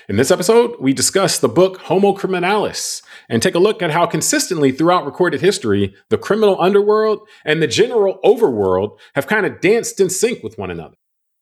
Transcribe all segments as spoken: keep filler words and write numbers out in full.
In this episode, we discuss the book Homo Criminalis and take a look at how consistently throughout recorded history, the criminal underworld and the general overworld have kind of danced in sync with one another.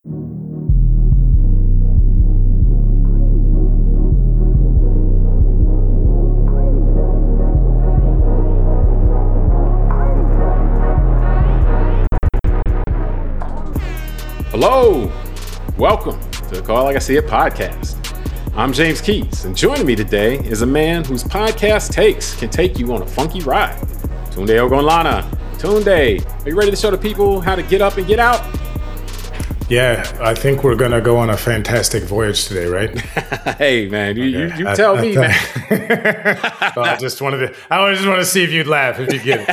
Hello, welcome to Call Like I See It podcast. I'm James Keats, and joining me today is a man whose podcast takes can take you on a funky ride. Tunde Ogunlana. Tunde, are you ready to show the people how to get up and get out? Yeah, I think we're going to go on a fantastic voyage today, right? Hey, man, you, okay. you, you I, tell I me, th- man. Well, I just wanted to, I just want to see if you'd laugh if you get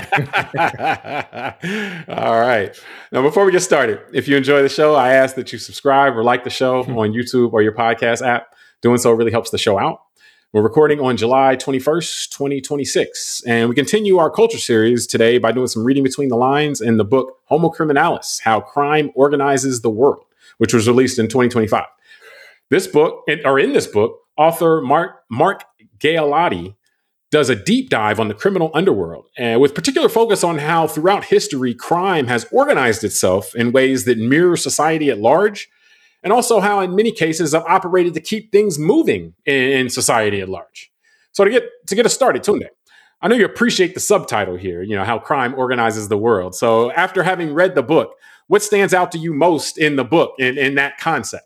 it. All right. Now, before we get started, if you enjoy the show, I ask that you subscribe or like the show on YouTube or your podcast app. Doing so really helps the show out. We're recording on July twenty-first, twenty twenty-six, and we continue our culture series today by doing some reading between the lines in the book Homo Criminalis, How Crime Organizes the World, which was released in twenty twenty-five. This book, or in this book, author Mark, Mark Galeotti does a deep dive on the criminal underworld, and with particular focus on how throughout history, crime has organized itself in ways that mirror society at large, and also how in many cases have operated to keep things moving in society at large. So to get to get us started, Tunde, I know you appreciate the subtitle here, you know, how crime organizes the world. So after having read the book, what stands out to you most in the book in, in that concept?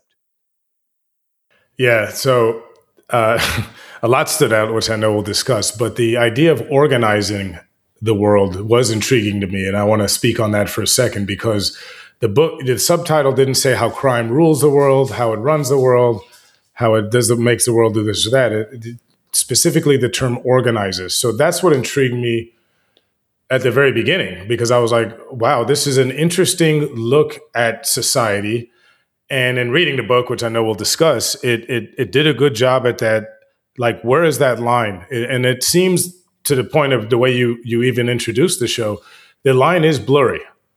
Yeah, so uh, a lot stood out, which I know we'll discuss, but the idea of organizing the world was intriguing to me. And I want to speak on that for a second because the book, the subtitle didn't say how crime rules the world, how it runs the world, how it does it makes the world do this or that. It, it, specifically, the term organizes. So that's what intrigued me at the very beginning, because I was like, wow, this is an interesting look at society. And in reading the book, which I know we'll discuss, it it, it did a good job at that. Like, where is that line? It, and it seems to the point of the way you you even introduced the show, the line is blurry.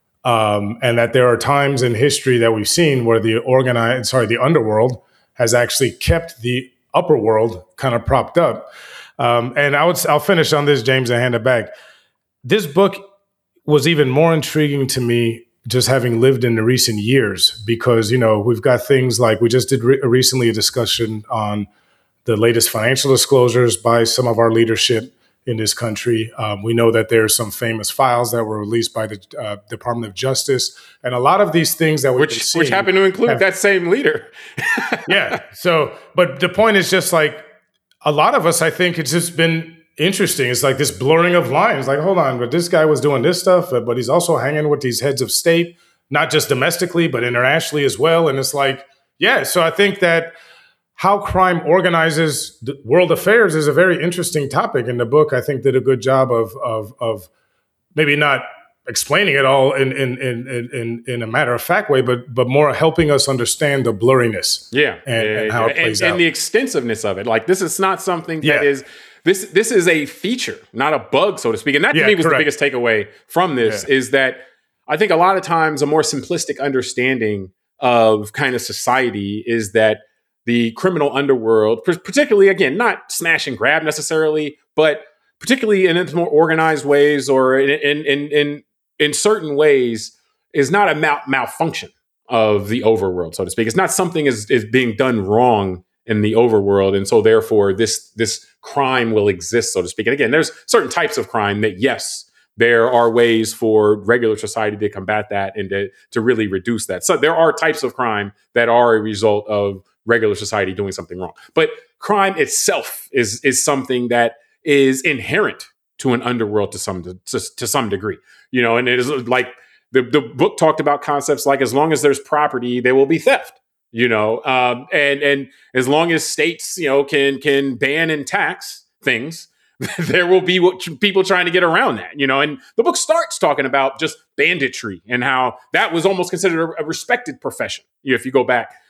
Um, and that there are times in history that we've seen where the organized, sorry, the underworld has actually kept the upper world kind of propped up. Um, and I would, I'll finish on this, James, and hand it back. This book was even more intriguing to me just having lived in the recent years because, you know, we've got things like we just did re- recently a discussion on the latest financial disclosures by some of our leadership in this country. Um, we know that there are some famous files that were released by the uh, Department of Justice. And a lot of these things that we've which, been seeing... Which happen to include have, that same leader. Yeah. So, but the point is just like, a lot of us, I think it's just been interesting. It's like this blurring of lines. Like, hold on, but this guy was doing this stuff, but he's also hanging with these heads of state, not just domestically, but internationally as well. And it's like, yeah. So I think that how crime organizes the world affairs is a very interesting topic. In the book, I think did a good job of of, of maybe not explaining it all in in, in in in a matter of fact way, but but more helping us understand the blurriness. Yeah, and, and how it and, plays and, out, and the extensiveness of it. Like this is not something that yeah. is this this is a feature, not a bug, so to speak. And that to yeah, me was correct. the biggest takeaway from this yeah. is that I think a lot of times a more simplistic understanding of kind of society is that the criminal underworld, particularly, again, not smash and grab necessarily, but particularly in more organized ways or in in in in, in certain ways, is not a mal- malfunction of the overworld, so to speak. It's not something is is being done wrong in the overworld, and so therefore this this crime will exist, so to speak. And again, there's certain types of crime that, yes, there are ways for regular society to combat that and to, to really reduce that. So there are types of crime that are a result of regular society doing something wrong. But crime itself is is something that is inherent to an underworld to some to, to some degree. You know, and it is like the, the book talked about concepts like as long as there's property, there will be theft. You know, um, and and as long as states, you know, can can ban and tax things, there will be what, people trying to get around that, you know, and the book starts talking about just banditry and how that was almost considered a, a respected profession. You know, if you go back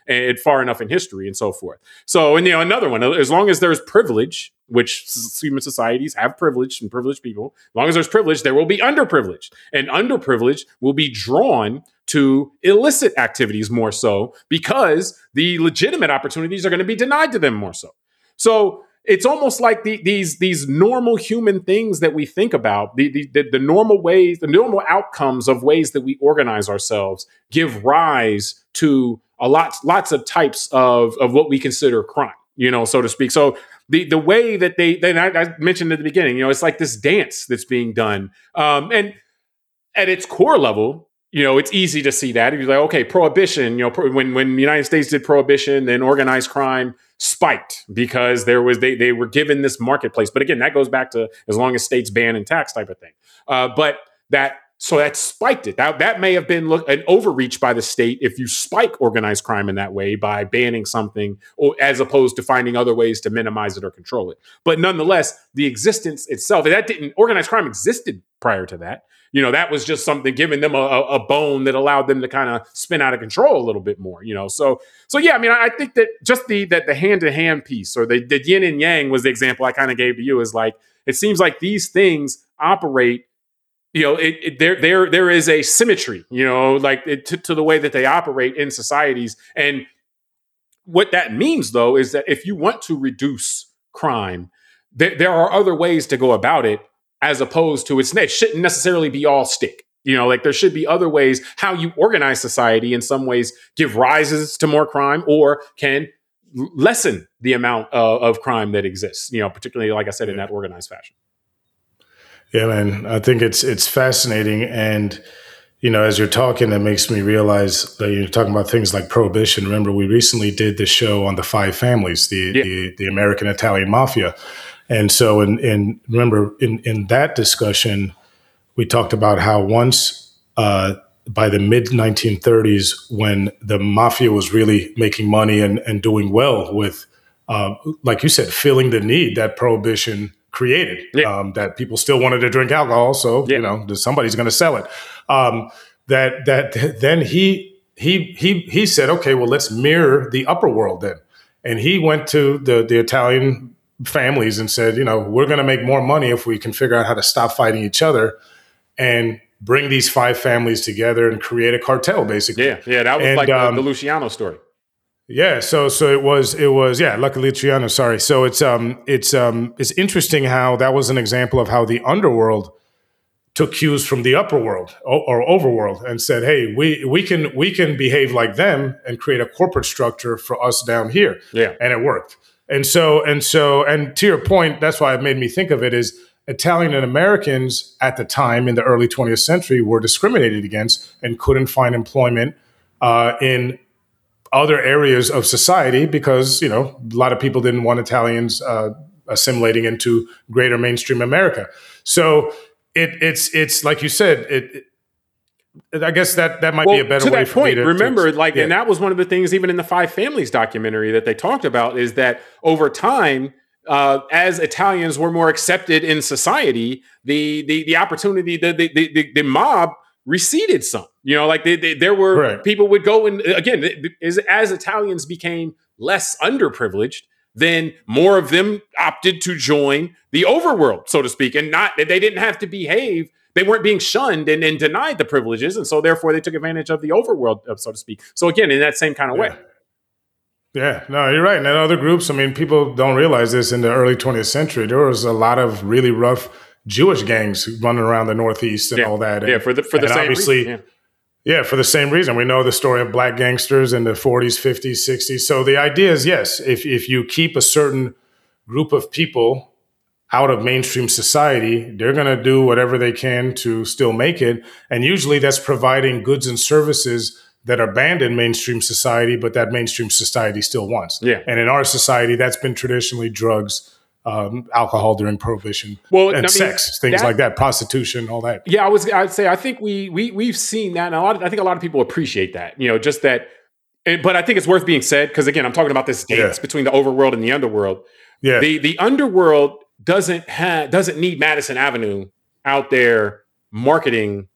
and far enough in history and so forth. So, and you know, another one, as long as there's privilege, which human societies have privilege and privileged people, as long as there's privilege, there will be underprivileged, and underprivileged will be drawn to illicit activities more so because the legitimate opportunities are going to be denied to them more so. So it's almost like the, these these normal human things that we think about, the, the the normal ways, the normal outcomes of ways that we organize ourselves give rise to a lot lots of types of of what we consider crime, you know, so to speak. So the the way that they, they I, I mentioned at the beginning, you know, it's like this dance that's being done, um, and at its core level, you know, it's easy to see that. If you're like, okay, prohibition, you know, pro- when when the United States did prohibition, then organized crime spiked because there was they they were given this marketplace. But again, that goes back to as long as states ban and tax type of thing. Uh, but that so that spiked it. That that may have been look, an overreach by the state if you spike organized crime in that way by banning something, or as opposed to finding other ways to minimize it or control it. But nonetheless, the existence itself, that didn't organized crime existed prior to that. You know, that was just something giving them a, a bone that allowed them to kind of spin out of control a little bit more, you know. So, so yeah, I mean, I think that just the that the hand-to-hand piece, or the, the yin and yang was the example I kind of gave to you, is like, it seems like these things operate, you know, it, it, there there there is a symmetry, you know, like it, to, to the way that they operate in societies. And what that means, though, is that if you want to reduce crime, there, there are other ways to go about it, as opposed to it's, it shouldn't necessarily be all stick. You know, like there should be other ways how you organize society in some ways give rises to more crime or can lessen the amount of, of crime that exists, you know, particularly, like I said, in that organized fashion. Yeah, man, I think it's it's fascinating. And, you know, as you're talking, it makes me realize that you're talking about things like prohibition. Remember, we recently did the show on the five families, the yeah. the, the American Italian mafia. And so, in, in remember, in, in that discussion, we talked about how once uh, by the mid nineteen thirties, when the mafia was really making money and, and doing well with, uh, like you said, filling the need that prohibition created, yeah. um, that people still wanted to drink alcohol. So, yeah. you know, somebody's going to sell it. Um, that that then he he he he said, OK, well, let's mirror the upper world then. And he went to the the Italian families and said, you know, we're going to make more money if we can figure out how to stop fighting each other and bring these five families together and create a cartel, basically. Yeah, yeah, that was and, like the, um, the Luciano story. Yeah, so so it was it was yeah, luckily Luciano. Sorry, so it's um it's um it's interesting how that was an example of how the underworld took cues from the upper world or, or overworld and said, hey, we we can we can behave like them and create a corporate structure for us down here. Yeah, and it worked. And so, and so, and to your point, that's why it made me think of it is Italian and Americans at the time in the early twentieth century were discriminated against and couldn't find employment uh, in other areas of society because, you know, a lot of people didn't want Italians uh, assimilating into greater mainstream America. So it, it's, it's like you said, it, it I guess that, that might well, be a better to way that for point, me to remember, to, like, yeah. and that was one of the things, even in the Five Families documentary that they talked about, is that over time, uh, as Italians were more accepted in society, the the the opportunity, the the the, the mob receded some. You know, like they, they, there were right. people would go and again, as, as Italians became less underprivileged, then more of them opted to join the overworld, so to speak, and not they didn't have to behave. They weren't being shunned and, and denied the privileges. And so therefore they took advantage of the overworld, so to speak. So again, in that same kind of yeah. way. Yeah, no, you're right. And in other groups, I mean, people don't realize this in the early twentieth century, there was a lot of really rough Jewish gangs running around the Northeast and yeah. all that. And, yeah, for the, for the same obviously, reason. Yeah. yeah, for the same reason. We know the story of black gangsters in the forties, fifties, sixties. So the idea is, yes, if if you keep a certain group of people out of mainstream society, they're going to do whatever they can to still make it. And usually that's providing goods and services that are banned in mainstream society, but that mainstream society still wants. Yeah. And in our society, that's been traditionally drugs, um, alcohol during prohibition, well, and I mean, sex, things that, like that, prostitution, all that. Yeah, I was, I'd say, I think we, we, we've seen that. And a lot of, I think a lot of people appreciate that, you know, just that, and, but I think it's worth being said, because again, I'm talking about this dance yeah. between the overworld and the underworld. Yeah. The, the underworld doesn't have, doesn't need Madison Avenue out there marketing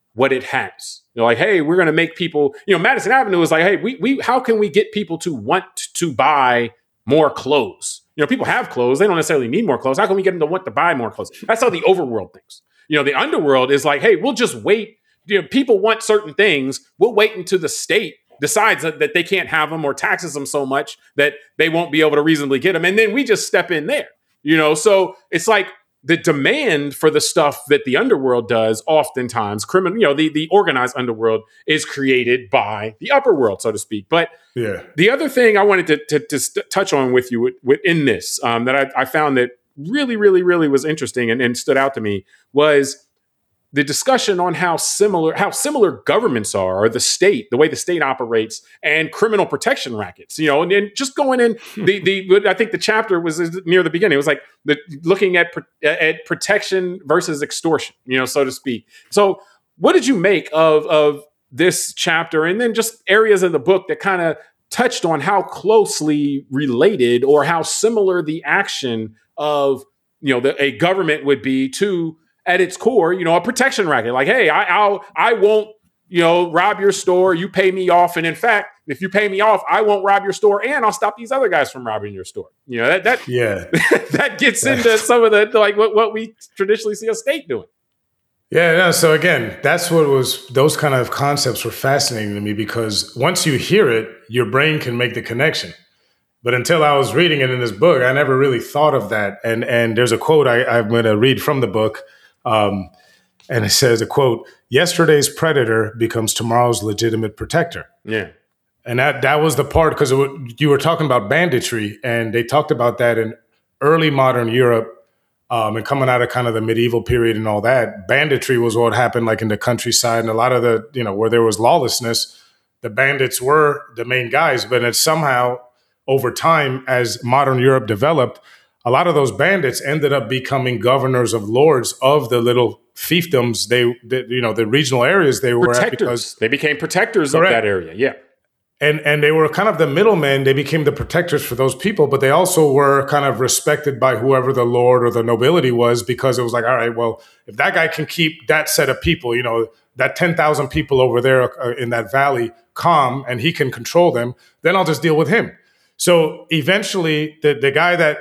what it has. They're like, hey, we're going to make people, you know, Madison Avenue is like, hey, we, we, how can we get people to want to buy more clothes? You know, people have clothes. They don't necessarily need more clothes. How can we get them to want to buy more clothes? That's how the overworld thinks. You know, the underworld is like, hey, we'll just wait. You know, people want certain things. We'll wait until the state decides that, that they can't have them or taxes them so much that they won't be able to reasonably get them. And then we just step in there, you know? So it's like the demand for the stuff that the underworld does oftentimes criminal, you know, the, the organized underworld is created by the upper world, so to speak. But yeah, the other thing I wanted to, to, to st- touch on with you within this um, that I, I found that really, really, really was interesting and, and stood out to me was the discussion on how similar how similar governments are, or the state, the way the state operates, and criminal protection rackets. You know, and, and just going in the the I think the chapter was near the beginning. It was like the looking at at protection versus extortion. You know, so to speak. So, what did you make of of this chapter, and then just areas of the book that kind of touched on how closely related or how similar the action of, you know, the, a government would be to, at its core, you know, a protection racket. Like, hey, I, I'll, I won't, you know, rob your store. You pay me off, and in fact, if you pay me off, I won't rob your store, and I'll stop these other guys from robbing your store. You know, that that yeah, that gets into some of the like what what we traditionally see a state doing. Yeah, no, so again, that's what was, those kind of concepts were fascinating to me, because once you hear it, your brain can make the connection. But until I was reading it in this book, I never really thought of that. And and there's a quote I, I'm going to read from the book. Um, and it says, a quote, "Yesterday's predator becomes tomorrow's legitimate protector." Yeah. And that that was the part, because you were talking about banditry, and they talked about that in early modern Europe, um, and coming out of kind of the medieval period and all that. Banditry was what happened like in the countryside, and a lot of the, you know, where there was lawlessness, the bandits were the main guys. But it's somehow over time, as modern Europe developed, a lot of those bandits ended up becoming governors of lords of the little fiefdoms, they, the, you know, the regional areas they were protectors. at, because they became protectors correct. Of that area. Yeah. And and they were kind of the middlemen. They became the protectors for those people, but they also were kind of respected by whoever the lord or the nobility was, because it was like, all right, well, if that guy can keep that set of people, you know, that ten thousand people over there in that valley calm, and he can control them, then I'll just deal with him. So eventually the, the guy that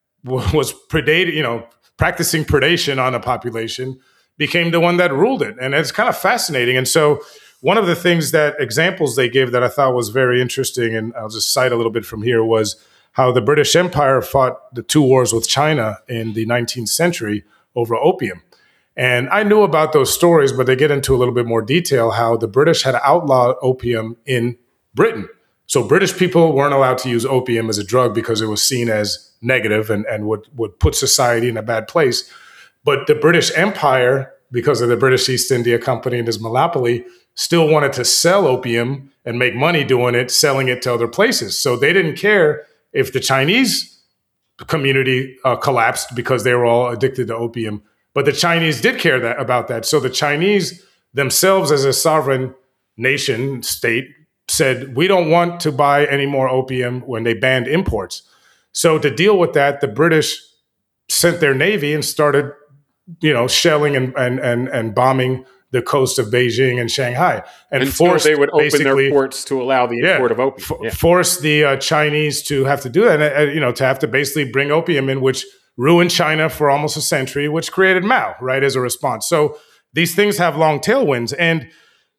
was predating, you know, practicing predation on a population became the one that ruled it. And it's kind of fascinating. And so one of the things that examples they give that I thought was very interesting, and I'll just cite a little bit from here, was how the British Empire fought the two wars with China in the nineteenth century over opium. And I knew about those stories, but they get into a little bit more detail how the British had outlawed opium in Britain. So British people weren't allowed to use opium as a drug because it was seen as negative and, and would, would put society in a bad place. But the British Empire, because of the British East India Company and its monopoly, still wanted to sell opium and make money doing it, selling it to other places. So they didn't care if the Chinese community uh, collapsed because they were all addicted to opium. But the Chinese did care that, about that. So the Chinese themselves, as a sovereign nation, state, said, we don't want to buy any more opium, when they banned imports. So to deal with that, the British sent their navy and started, you know, shelling and and and, and bombing the coast of Beijing and Shanghai, and Until forced they would open their ports ports to allow the import yeah, of opium. Yeah. F- forced the uh, Chinese to have to do that, and, uh, you know, to have to basically bring opium in, which ruined China for almost a century, which created Mao, right, as a response. So these things have long tailwinds. And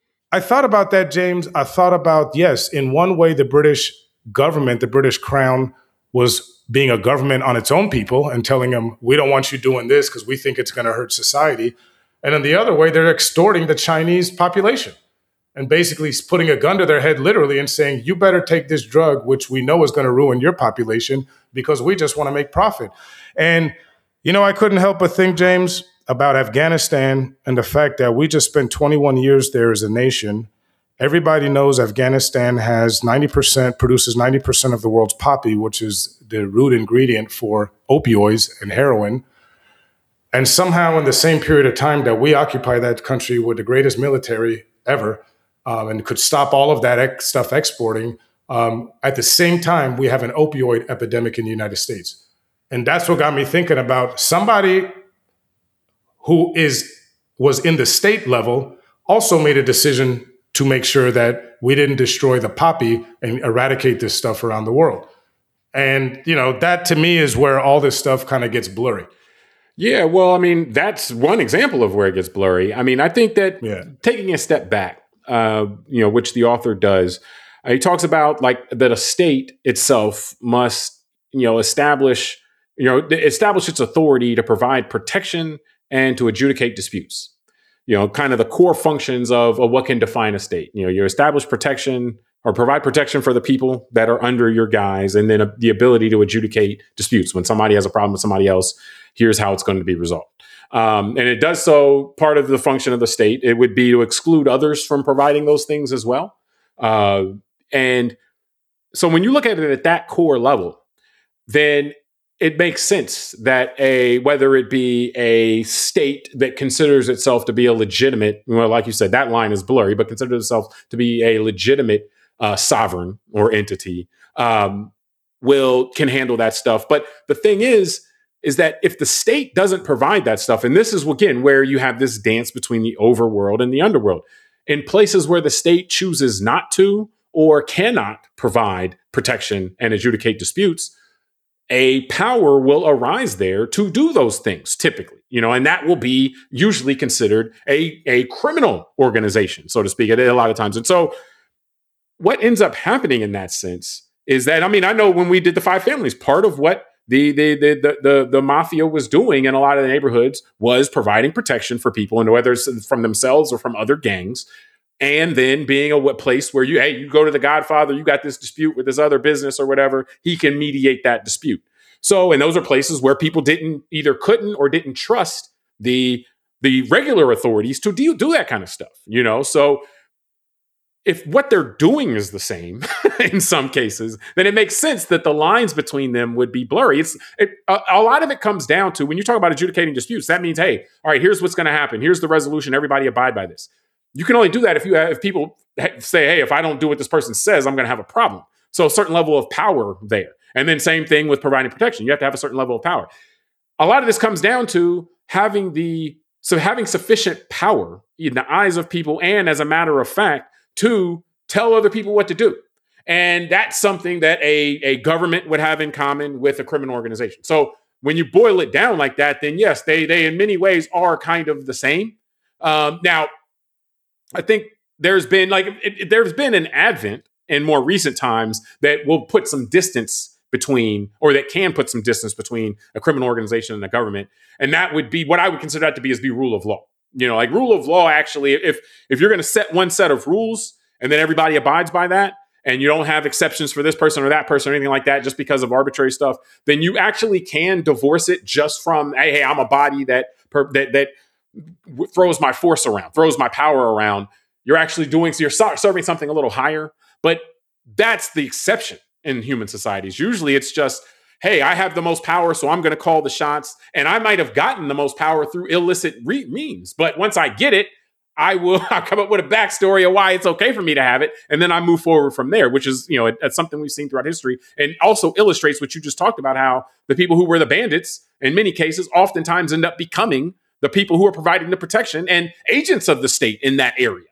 I thought about that, James. I thought about, yes, in one way, the British government, the British crown, was being a government on its own people and telling them, we don't want you doing this because we think it's going to hurt society. And in the other way, they're extorting the Chinese population and basically putting a gun to their head, literally, and saying, you better take this drug, which we know is going to ruin your population, because we just want to make profit. And, you know, I couldn't help but think, James, about Afghanistan and the fact that we just spent twenty-one years there as a nation. Everybody knows Afghanistan has ninety percent, produces ninety percent of the world's poppy, which is the root ingredient for opioids and heroin. And somehow in the same period of time that we occupy that country with the greatest military ever, um, and could stop all of that ex- stuff exporting, um, at the same time, we have an opioid epidemic in the United States. And that's what got me thinking about somebody who is was in the state level, also made a decision to make sure that we didn't destroy the poppy and eradicate this stuff around the world. And, you know, that to me is where all this stuff kind of gets blurry. Yeah, well, I mean, that's one example of where it gets blurry. I mean, I think that yeah. taking a step back, uh, you know, which the author does, uh, he talks about like that a state itself must, you know, establish, you know, establish its authority to provide protection and to adjudicate disputes. You know, kind of the core functions of, of what can define a state. You know, you establish protection or provide protection for the people that are under your guise, and then uh, the ability to adjudicate disputes. When somebody has a problem with somebody else, here's how it's going to be resolved. Um, and it does so, part of the function of the state, it would be to exclude others from providing those things as well. Uh, and so when you look at it at that core level, then it makes sense that a, whether it be a state that considers itself to be a legitimate, well, like you said, that line is blurry, but considers itself to be a legitimate uh, sovereign or entity, um, will, can handle that stuff. But the thing is, is that if the state doesn't provide that stuff, and this is, again, where you have this dance between the overworld and the underworld, in places where the state chooses not to or cannot provide protection and adjudicate disputes, a power will arise there to do those things typically, you know, and that will be usually considered a, a criminal organization, so to speak, at a lot of times. And so what ends up happening in that sense is that, I mean, I know when we did the Five Families, part of what the the the the the, the mafia was doing in a lot of the neighborhoods was providing protection for people, and whether it's from themselves or from other gangs. And then being a place where you, hey, you go to the Godfather, you got this dispute with this other business or whatever, he can mediate that dispute. So, and those are places where people didn't either couldn't or didn't trust the the regular authorities to do, do that kind of stuff, you know? So if what they're doing is the same in some cases, then it makes sense that the lines between them would be blurry. It's it, a, a lot of it comes down to when you talk about adjudicating disputes, that means, hey, all right, here's what's going to happen. Here's the resolution. Everybody abide by this. You can only do that if you have, if people say, hey, if I don't do what this person says, I'm going to have a problem. So a certain level of power there. And then same thing with providing protection. You have to have a certain level of power. A lot of this comes down to having the, so having sufficient power in the eyes of people and as a matter of fact, to tell other people what to do. And that's something that a, a government would have in common with a criminal organization. So when you boil it down like that, then yes, they, they in many ways are kind of the same. Um, now, I think there's been like it, it, there's been an advent in more recent times that will put some distance between, or that can put some distance between a criminal organization and a government, and that would be what I would consider that to be is the rule of law. You know, like rule of law. Actually, if if you're going to set one set of rules and then everybody abides by that, and you don't have exceptions for this person or that person or anything like that, just because of arbitrary stuff, then you actually can divorce it just from, hey, hey I'm a body that per, that that. throws my force around, throws my power around. You're actually doing, so you're serving something a little higher, but that's the exception in human societies. Usually it's just, hey, I have the most power, so I'm going to call the shots. And I might have gotten the most power through illicit re- means. But once I get it, I will I'll come up with a backstory of why it's okay for me to have it. And then I move forward from there, which is, you know, it, it's something we've seen throughout history and also illustrates what you just talked about, how the people who were the bandits in many cases oftentimes end up becoming the people who are providing the protection and agents of the state in that area.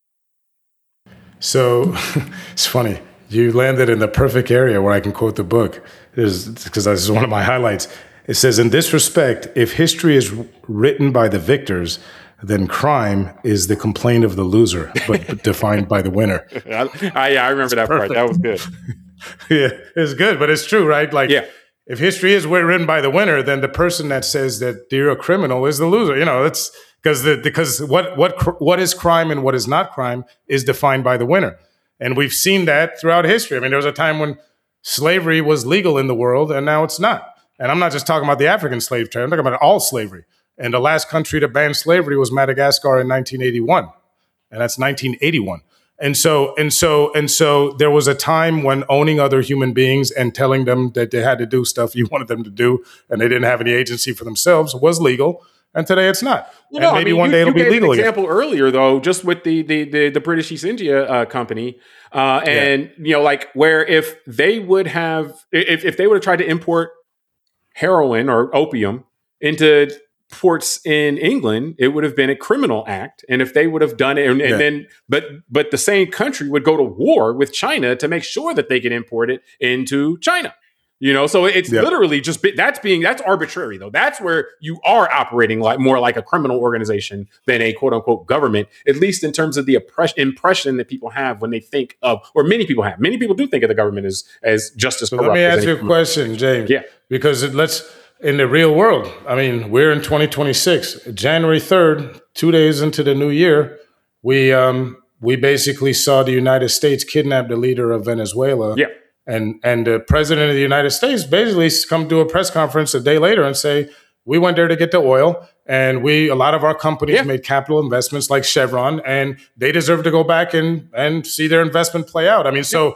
So it's funny. You landed in the perfect area where I can quote the book, because this is one of my highlights. It says, in this respect, if history is written by the victors, then crime is the complaint of the loser, but defined by the winner. I, I, yeah, I remember that part. That was good. Yeah, it's good, but it's true, right? Like, yeah. If history is written by the winner, then the person that says that you're a criminal is the loser. You know, that's because the because what what what is crime and what is not crime is defined by the winner, and we've seen that throughout history. I mean, there was a time when slavery was legal in the world, and now it's not. And I'm not just talking about the African slave trade; I'm talking about all slavery. And the last country to ban slavery was Madagascar in nineteen eighty-one, and that's nineteen eighty-one. And so, and so, and so there was a time when owning other human beings and telling them that they had to do stuff you wanted them to do and they didn't have any agency for themselves was legal. And today it's not. Well, no, and maybe I mean, one you, day it'll you be legal an example again. Earlier, though, just with the the the, the British East India uh, Company, uh, and, yeah. you know, like where if they would have, if, if they would have tried to import heroin or opium into ports in England, it would have been a criminal act. And if they would have done it, and, and Yeah. then, but but the same country would go to war with China to make sure that they could import it into China. You know, so it's Yep. literally just be, that's being that's arbitrary though. That's where you are operating like more like a criminal organization than a quote unquote government, at least in terms of the oppress- impression that people have when they think of, or many people have. Many people do think of the government as as just as So corrupt. let me as ask any you a criminal. question, James. Yeah. Because it, let's in the real world. I mean, we're in twenty twenty-six, January third, two days into the new year. We um, we basically saw the United States kidnap the leader of Venezuela. Yeah. And and the president of the United States basically come to a press conference a day later and say, we went there to get the oil, and we a lot of our companies Yeah. made capital investments like Chevron, and they deserve to go back and and see their investment play out. I mean, so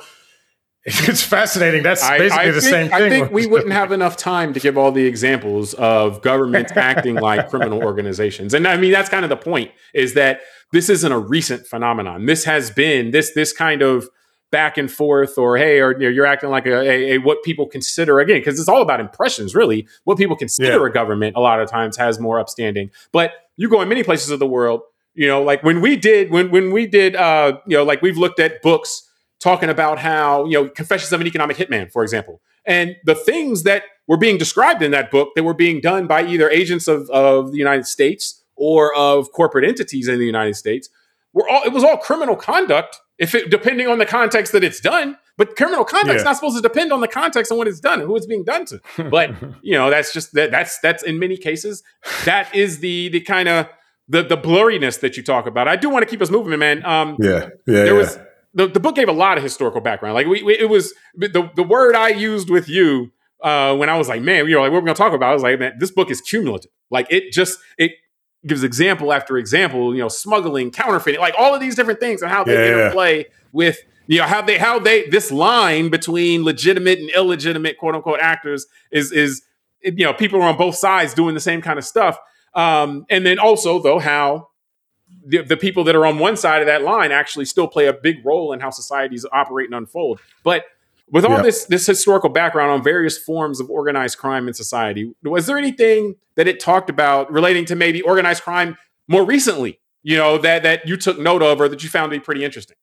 it's fascinating. That's I, basically I the think, same thing. I think we wouldn't have enough time to give all the examples of governments acting like criminal organizations. And I mean, that's kind of the point, is that this isn't a recent phenomenon. This has been this this kind of back and forth, or hey, or you know, you're acting like a, a, a what people consider, again, because it's all about impressions, really. What people consider Yeah. a government a lot of times has more upstanding. But you go in many places of the world, you know, like when we did when when we did uh, you know, like we've looked at books talking about how, you know, Confessions of an Economic Hitman, for example. And the things that were being described in that book that were being done by either agents of, of the United States or of corporate entities in the United States were all, it was all criminal conduct, if it, depending on the context that it's done. But criminal conduct is Yeah. not supposed to depend on the context on what it's done and who it's being done to. But, you know, that's just, that that's, that's in many cases, that is the, the kind of, the, the blurriness that you talk about. I do want to keep us moving, man. Um, yeah, yeah, there yeah. was, the, the book gave a lot of historical background. Like we, we it was the, the word I used with you uh, when I was like, man, you know, like what we're going to talk about. I was like, man, this book is cumulative. Like it just, it gives example after example, you know, smuggling, counterfeiting, like all of these different things and how they Yeah. interplay with, you know, how they, how they, this line between legitimate and illegitimate, quote unquote, actors is, is, you know, people are on both sides doing the same kind of stuff. Um, and then also though, how, The, the people that are on one side of that line actually still play a big role in how societies operate and unfold. But with all Yeah. this this historical background on various forms of organized crime in society, was there anything that it talked about relating to maybe organized crime more recently, you know, that that you took note of or that you found to be pretty interesting?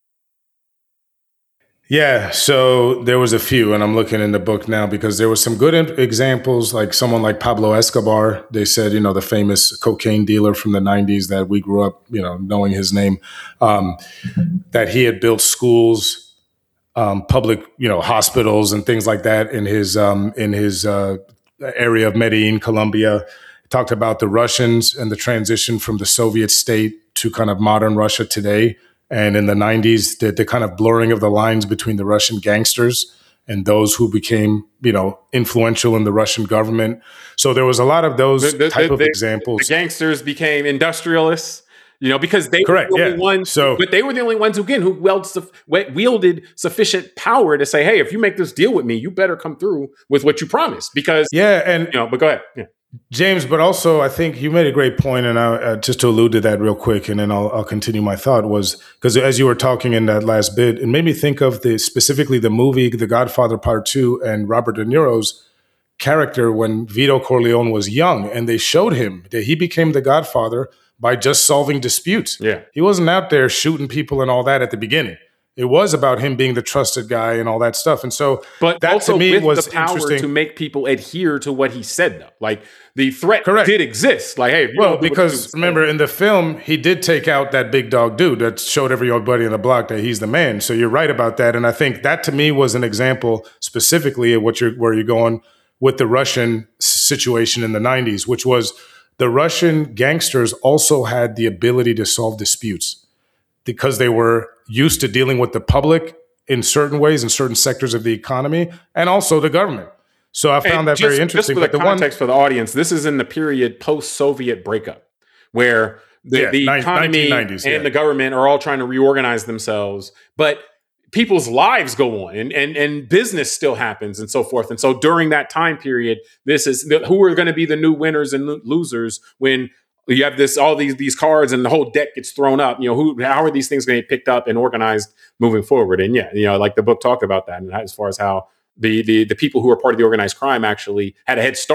Yeah, so there was a few, and I'm looking in the book now because there was some good em- examples, like someone like Pablo Escobar. They said, you know, the famous cocaine dealer from the nineties that we grew up, you know, knowing his name, um, that he had built schools, um, public, you know, hospitals and things like that in his um, in his uh, area of Medellin, Colombia. Talked about the Russians and the transition from the Soviet state to kind of modern Russia today. And in the nineties, the, the kind of blurring of the lines between the Russian gangsters and those who became, you know, influential in the Russian government. So there was a lot of those The, the- type the- of the- examples. The gangsters became industrialists, you know, because they Correct, were the only yeah. ones. So- but they were the only ones who, again, who wield, suf- wielded sufficient power to say, "Hey, if you make this deal with me, you better come through with what you promised." Because, Yeah, and you know, but go ahead. Yeah. James, but also I think you made a great point, and I, uh, just to allude to that real quick, and then I'll, I'll continue my thought, was because as you were talking in that last bit, it made me think of the specifically the movie The Godfather Part Two and Robert De Niro's character when Vito Corleone was young, and they showed him that he became the Godfather by just solving disputes. Yeah. He wasn't out there shooting people and all that at the beginning. It was about him being the trusted guy and all that stuff. And so But that also to me with was the power interesting. to make people adhere to what he said, though. Like the threat Correct. did exist. Like, hey, if you Well, don't do what because you remember in the film, he did take out that big dog dude that showed everybody in the block that he's the man. So you're right about that. And I think that to me was an example specifically of what you're, where you're going with the Russian s- situation in the nineties, which was the Russian gangsters also had the ability to solve disputes because they were used to dealing with the public in certain ways in certain sectors of the economy and also the government. So I found And that just, very interesting. Just for But the the one, context for the audience, this is in the period post-Soviet breakup, where the, Yeah, the nine- economy and nineteen nineties, yeah. the government are all trying to reorganize themselves, but people's lives go on, and and and business still happens, and so forth. And so during that time period, this is the, who are going to be the new winners and lo- losers when you have this all these these cards and the whole deck gets thrown up. You know, who how are these things going to get picked up and organized moving forward? And yeah, you know, like the book talked about that, and as far as how the the the people who are part of the organized crime actually had a head start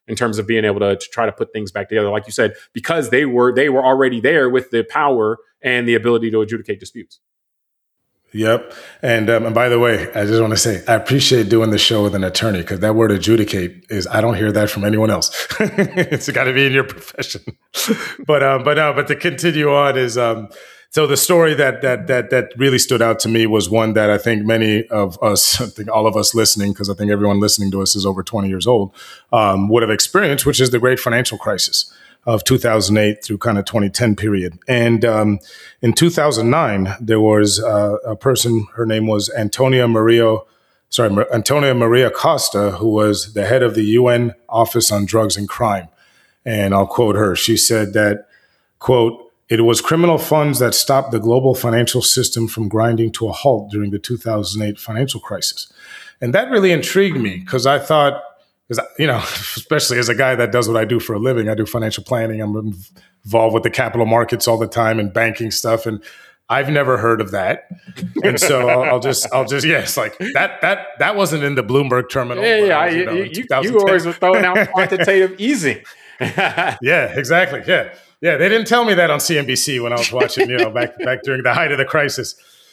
in terms of being able to, to try to put things back together. Like you said, because they were they were already there with the power and the ability to adjudicate disputes. Yep. And, um, and by the way, I just want to say, I appreciate doing the show with an attorney, because that word adjudicate is, I don't hear that from anyone else. It's got to be in your profession. but, um, but no, but to continue on is, um, so the story that, that, that, that really stood out to me was one that I think many of us, I think all of us listening, because I think everyone listening to us is over twenty years old, um, would have experienced, which is the great financial crisis of two thousand eight through kind of twenty ten period. And um, in two thousand nine, there was uh, a person, her name was Antonia Maria, sorry, Antonia Maria Costa, who was the head of the U N Office on Drugs and Crime. And I'll quote her. She said that, quote, "It was criminal funds that stopped the global financial system from grinding to a halt during the two thousand eight financial crisis." And that really intrigued me, because I thought, because, you know, especially as a guy that does what I do for a living, I do financial planning. I'm involved with the capital markets all the time and banking stuff. And I've never heard of that. And so I'll, I'll just, I'll just, yes, like that, that, that wasn't in the Bloomberg terminal. Yeah, yeah. Was, you, you, know, you, you always were throwing out quantitative easing. Yeah, exactly. Yeah. Yeah. They didn't tell me that on C N B C when I was watching, you know, back, back during the height of the crisis.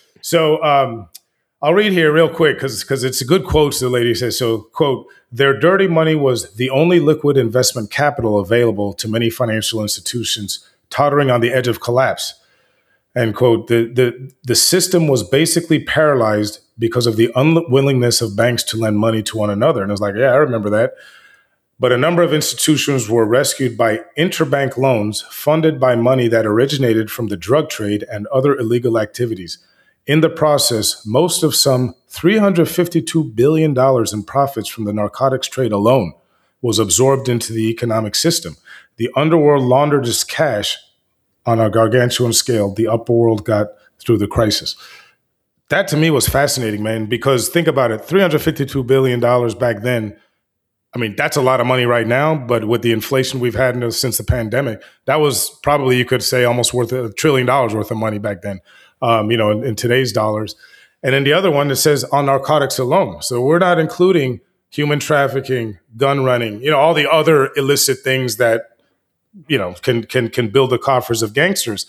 So, um, I'll read here real quick because because it's a good quote. The lady says, so, quote, "Their dirty money was the only liquid investment capital available to many financial institutions tottering on the edge of collapse." And, quote, the, the, the system was basically paralyzed because of the unwillingness of banks to lend money to one another. And I was like, yeah, I remember that. But a number of institutions were rescued by interbank loans funded by money that originated from the drug trade and other illegal activities. In the process, most of some three hundred fifty-two billion dollars in profits from the narcotics trade alone was absorbed into the economic system. The underworld laundered its cash on a gargantuan scale the upper world got through the crisis. That to me was fascinating, man, because think about it, three hundred fifty-two billion dollars back then. I mean, that's a lot of money right now, but with the inflation we've had since the pandemic, that was probably, you could say, almost worth a trillion dollars worth of money back then. Um, you know, in, in today's dollars. And then the other one that says on narcotics alone. So we're not including human trafficking, gun running, you know, all the other illicit things that, you know, can can can build the coffers of gangsters.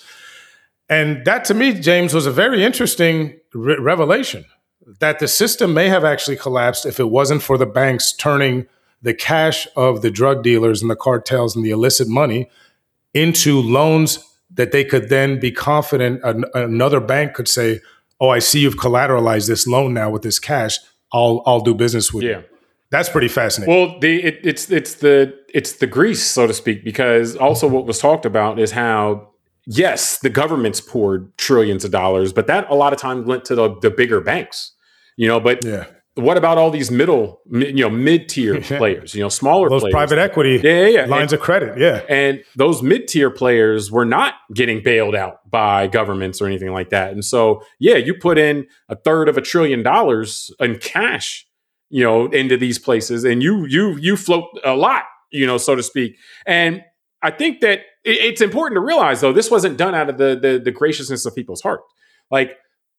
And that to me, James, was a very interesting re- revelation that the system may have actually collapsed if it wasn't for the banks turning the cash of the drug dealers and the cartels and the illicit money into loans that they could then be confident an, another bank could say, "Oh, I see you've collateralized this loan now with this cash. I'll I'll do business with yeah. you." That's pretty fascinating. Well, the it, it's it's the it's the grease, so to speak, because also what was talked about is how, yes, the governments poured trillions of dollars, but that a lot of times went to the, the bigger banks, you know. But yeah. What about all these middle, you know, mid-tier players, you know, smaller those players? Those private equity yeah, yeah, yeah. lines and, of credit, yeah. And those mid-tier players were not getting bailed out by governments or anything like that. And so, yeah, you put in a third of a trillion dollars in cash, you know, into these places, and you you you float a lot, you know, so to speak. And I think that it, it's important to realize, though, this wasn't done out of the the, the graciousness of people's heart. Like,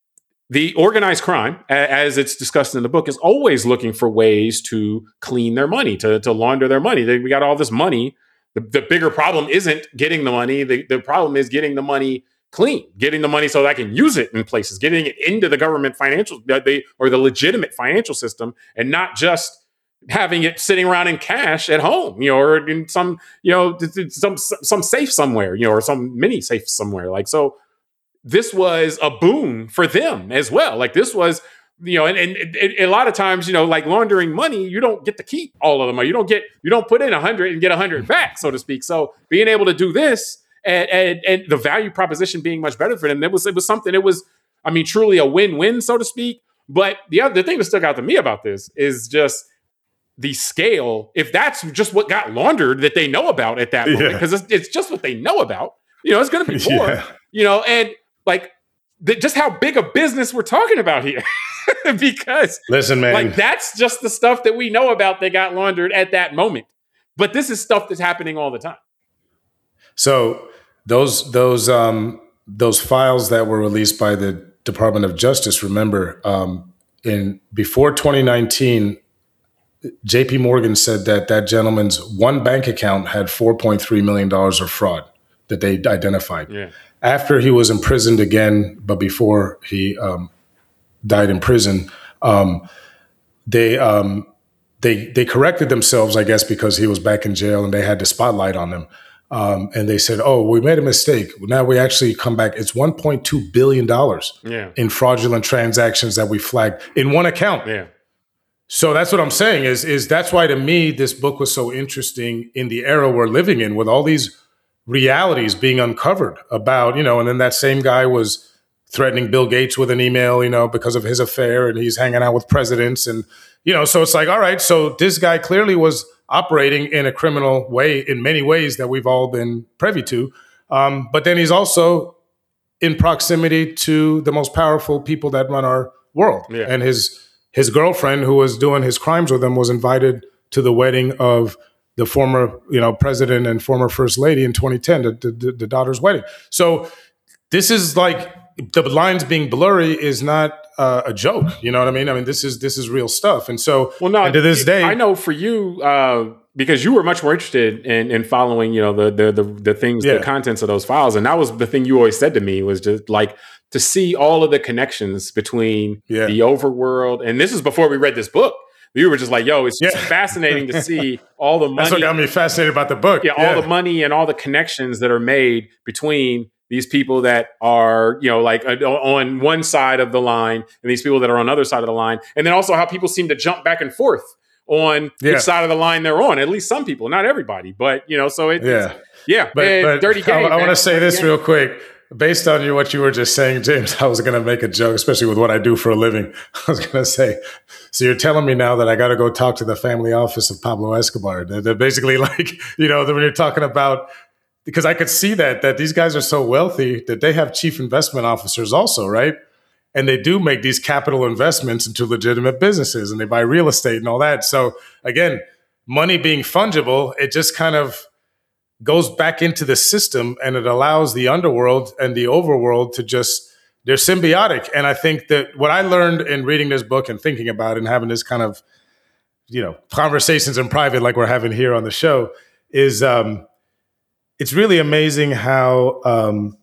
the organized crime, as it's discussed in the book, is always looking for ways to clean their money, to, to launder their money. They, we got all this money. The, the bigger problem isn't getting the money. The, the problem is getting the money clean, getting the money so that I can use it in places, getting it into the government financial they, or the legitimate financial system, and not just having it sitting around in cash at home, you know, or in some, you know, some some safe somewhere, you know, or some mini safe somewhere. Like, so this was a boon for them as well. Like, this was, you know, and, and, and a lot of times, you know, like laundering money, you don't get to keep all of the money. You don't get, you don't put in a hundred and get a hundred back, so to speak. So being able to do this and, and, and the value proposition being much better for them, it was, it was something, it was, I mean, truly a win-win, so to speak. But the other, the thing that stuck out to me about this is just the scale. If that's just what got laundered that they know about at that moment, because yeah. it's, it's just what they know about, you know, it's going to be more, yeah. you know, and like, the, just how big a business we're talking about here. Because listen, man, like, that's just the stuff that we know about that got laundered at that moment. But this is stuff that's happening all the time. So those those um, those files that were released by the Department of Justice, remember, um, in before twenty nineteen, J P Morgan said that that gentleman's one bank account had four point three million dollars of fraud that they identified. Yeah. After he was imprisoned again, but before he um, died in prison, um, they um, they they corrected themselves, I guess, because he was back in jail and they had the spotlight on them. Um, and they said, "Oh, we made a mistake. Now we actually come back. It's one point two billion dollars yeah. in fraudulent transactions that we flagged in one account." Yeah. So that's what I'm saying is, is that's why to me, this book was so interesting in the era we're living in with all these realities being uncovered about, you know, and then that same guy was threatening Bill Gates with an email, you know, because of his affair, and he's hanging out with presidents. And, you know, so it's like, all right, so this guy clearly was operating in a criminal way in many ways that we've all been privy to. Um, but then he's also in proximity to the most powerful people that run our world. Yeah. And his his girlfriend, who was doing his crimes with him, was invited to the wedding of the former, you know, president and former first lady in twenty ten, the, the, the daughter's wedding. So this is like the lines being blurry is not uh, a joke. You know what I mean? I mean, this is this is real stuff. And so, well, no, and to this day, I know for you, uh, because you were much more interested in, in following, you know, the the the, the things, yeah. the contents of those files, and that was the thing you always said to me was just like to see all of the connections between yeah. the overworld, and this is before we read this book. You were just like, yo, it's just yeah. fascinating to see all the money. That's what got me fascinated about the book. Yeah, yeah, all the money and all the connections that are made between these people that are, you know, like uh, on one side of the line and these people that are on the other side of the line. And then also how people seem to jump back and forth on yeah. which side of the line they're on. At least some people, not everybody. But, you know, so it, yeah. it's, yeah, but, man, but dirty game. I, I want to say this game. real quick. Based on you, what you were just saying, James, I was going to make a joke, especially with what I do for a living. I was going to say, so you're telling me now that I got to go talk to the family office of Pablo Escobar. They're, they're basically like, you know, when you're talking about, because I could see that, that these guys are so wealthy that they have chief investment officers also, right? And they do make these capital investments into legitimate businesses and they buy real estate and all that. So again, money being fungible, it just kind of goes back into the system and it allows the underworld and the overworld to just, they're symbiotic. And I think that what I learned in reading this book and thinking about it and having this kind of, you know, conversations in private like we're having here on the show is um, it's really amazing how um,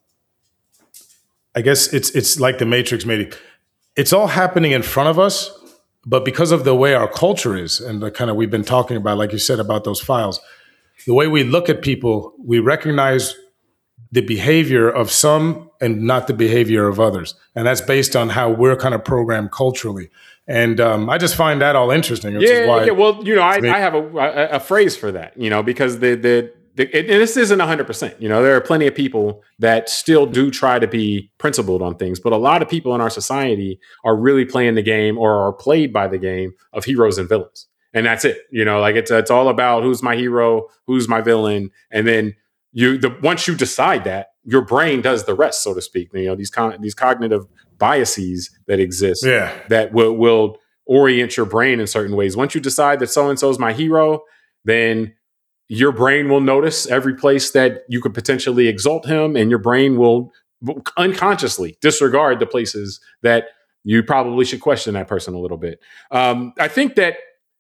I guess it's it's like the Matrix made it. It's all happening in front of us, but because of the way our culture is and the kind of we've been talking about, like you said, about those files, the way we look at people, we recognize the behavior of some and not the behavior of others. And that's based on how we're kind of programmed culturally. And um, I just find that all interesting. Which yeah, is why yeah. Well, you know, I, I have a, a, a phrase for that, you know, because the, the, the it, and this isn't one hundred percent. You know, there are plenty of people that still do try to be principled on things. But a lot of people in our society are really playing the game or are played by the game of heroes and villains. And that's it, you know, like it's it's all about who's my hero, who's my villain, and then you. The once you decide that, your brain does the rest, so to speak. You know, these con- these cognitive biases that exist, yeah. that will will orient your brain in certain ways. Once you decide that so and so is my hero, then your brain will notice every place that you could potentially exalt him, and your brain will unconsciously disregard the places that you probably should question that person a little bit. Um, I think that.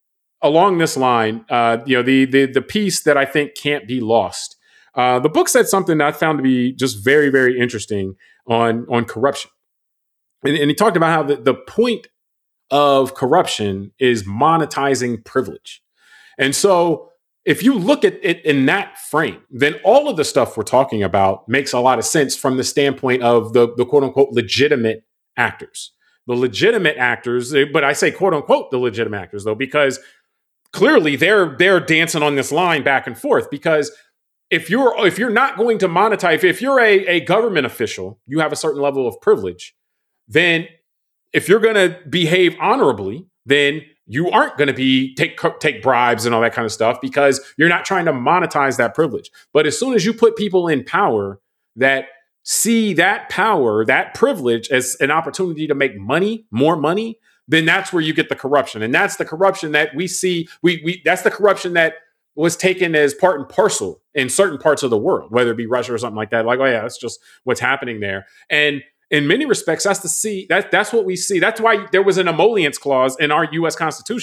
Along this line, uh, you know, the, the the piece that I think can't be lost. Uh, the book said something that I found to be just very, very interesting on, on corruption. And, and he talked about how the, the point of corruption is monetizing privilege. And so if you look at it in that frame, then all of the stuff we're talking about makes a lot of sense from the standpoint of the, the quote unquote legitimate actors. The legitimate actors, but I say quote unquote the legitimate actors though, because clearly they're they're dancing on this line back and forth, because if you're if you're not going to monetize, if you're a, a government official, you have a certain level of privilege, then if you're going to behave honorably, then you aren't going to be take take bribes and all that kind of stuff, because you're not trying to monetize that privilege. But as soon as you put people in power that see that power, that privilege as an opportunity to make money, more money, then that's where you get the corruption. And that's the corruption that we see. We, we that's the corruption that was taken as part and parcel in certain parts of the world, whether it be Russia or something like that. Like, oh yeah, that's just what's happening there. And in many respects, that's the see that that's what we see. That's why there was an emollients clause in our U S Constitution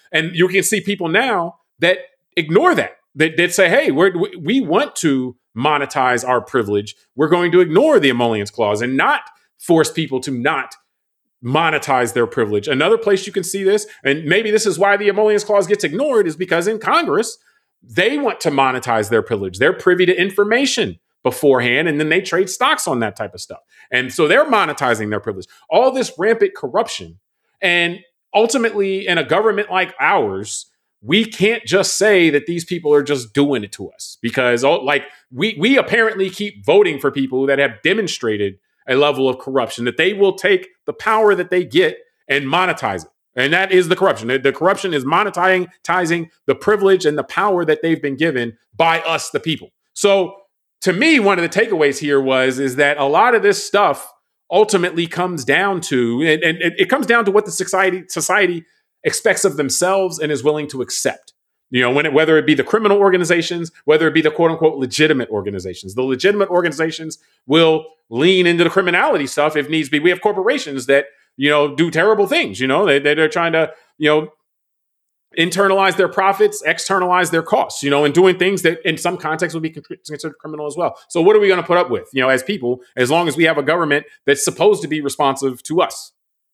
And you can see people now that ignore that, that, that say, hey, we're, we want to monetize our privilege. We're going to ignore the emollients clause and not force people to not monetize their privilege. Another place you can see this, and maybe this is why the emollients clause gets ignored, is because in Congress, they want to monetize their privilege. They're privy to information beforehand, and then they trade stocks on that type of stuff. And so they're monetizing their privilege. All this rampant corruption. And ultimately, in a government like ours, we can't just say that these people are just doing it to us, because like we we apparently keep voting for people that have demonstrated a level of corruption, that they will take the power that they get and monetize it. And that is the corruption. The, the corruption is monetizing the privilege and the power that they've been given by us, the people. So to me, one of the takeaways here was, is that a lot of this stuff ultimately comes down to, and, and it, it comes down to what the society society expects of themselves and is willing to accept. You know, when it, whether it be the criminal organizations, whether it be the quote unquote legitimate organizations. The legitimate organizations will lean into the criminality stuff if needs be. We have corporations that, you know, do terrible things. You know, they, they're trying to, you know, internalize their profits, externalize their costs, you know, and doing things that in some contexts would be considered criminal as well. So what are we going to put up with, you know, as people, as long as we have a government that's supposed to be responsive to us?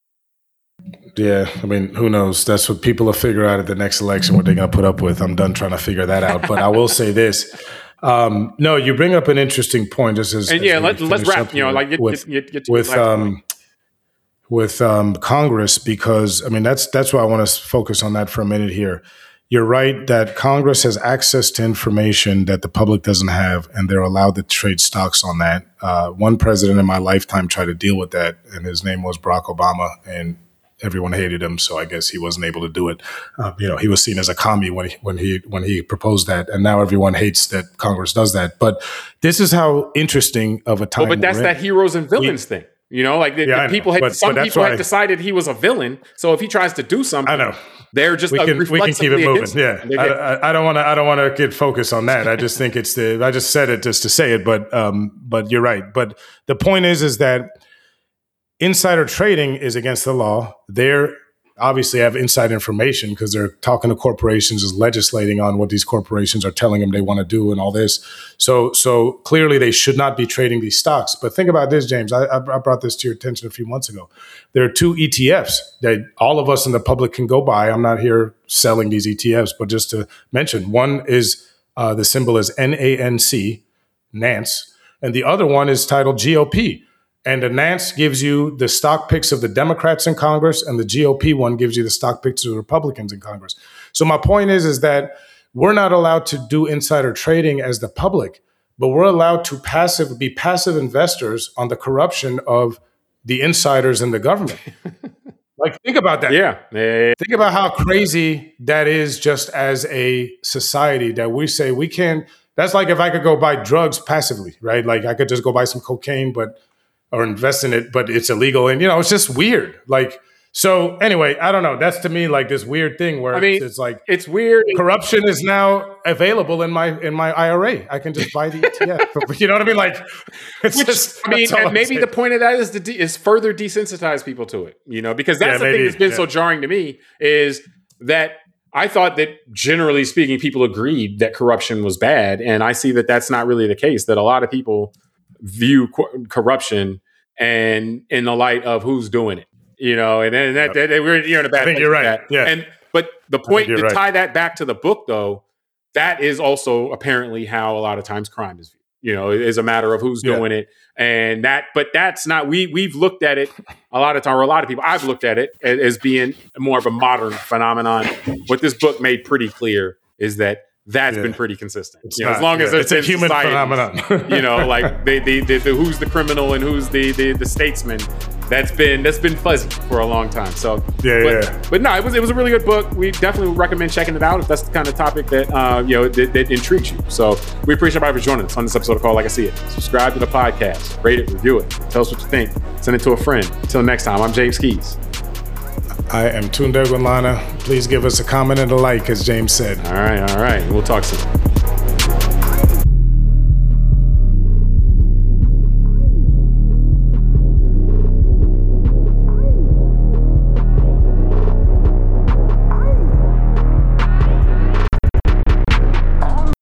Yeah, I mean, who knows? That's what people will figure out at the next election, what they're going to put up with. I'm done trying to figure that out. But I will say this. Um, no, you bring up an interesting point. Just as, and as yeah, let, let's wrap, you know, like get, with, get, get, get to with, um, with um, Congress, because, I mean, that's that's why I want to focus on that for a minute here. You're right that Congress has access to information that the public doesn't have, and they're allowed to trade stocks on that. Uh, one president in my lifetime tried to deal with that, and his name was Barack Obama, and everyone hated him, so I guess he wasn't able to do it. Uh, you know, he was seen as a commie when he when he when he proposed that, and now everyone hates that Congress does that. But this is how interesting of a time. Well, but that's that heroes and villains we, thing. You know, like the, yeah, the people had but, some but people had I, decided he was a villain. So if he tries to do something, I know they're just we can we can keep it moving. Yeah, I, I, I don't want to I don't want to get focused on that. I just think it's the I just said it just to say it, but um, but you're right. But the point is, is that insider trading is against the law. They're obviously have inside information because they're talking to corporations, is legislating on what these corporations are telling them they want to do and all this. So, so clearly they should not be trading these stocks. But think about this, James. I, I brought this to your attention a few months ago. There are two E T Fs that all of us in the public can go buy. I'm not here selling these E T Fs, but just to mention, one is uh, the symbol is N A N C, Nance, and the other one is titled G O P. And the Nance gives you the stock picks of the Democrats in Congress, and the G O P one gives you the stock picks of the Republicans in Congress. So my point is, is that we're not allowed to do insider trading as the public, but we're allowed to passive be passive investors on the corruption of the insiders in the government. Like, think about that. Yeah. yeah. Think about how crazy that is just as a society, that we say we can. That's like if I could go buy drugs passively, right? Like I could just go buy some cocaine, but or invest in it, but it's illegal. And, you know, it's just weird. Like, so anyway, I don't know. That's to me like this weird thing where I mean, it's, it's like, it's weird. Corruption is now available in my, in my I R A. I can just buy the E T F. You know what I mean? Like, it's Which, just, I mean, and maybe the point of that is to de- is further desensitize people to it, you know, because that's yeah, the maybe, thing that's been yeah. so jarring to me is that I thought that generally speaking, people agreed that corruption was bad. And I see that that's not really the case, that a lot of people view co- corruption and in the light of who's doing it, you know, and then that, yep. that, that we're you're in a bad. I think you're right. That. Yeah. And but the point to right. tie that back to the book, though, that is also apparently how a lot of times crime is viewed. You know, it is a matter of who's yeah. doing it, and that. But that's not we we've looked at it a lot of time, or a lot of people. I've looked at it as being more of a modern phenomenon. What this book made pretty clear is that. That's yeah. been pretty consistent. You know, not, as long yeah. as it's a human phenomenon, you know, like the, the, the, the who's the criminal and who's the, the the statesman. That's been that's been fuzzy for a long time. So yeah, but, yeah. But no, it was it was a really good book. We definitely would recommend checking it out if that's the kind of topic that uh, you know that, that intrigues you. So we appreciate everybody for joining us on this episode of Call Like I See It. Subscribe to the podcast, rate it, review it, tell us what you think, send it to a friend. Until next time, I'm James Keys. I am Tunde Gunlana. Please give us a comment and a like, as James said. All right, all right. We'll talk soon.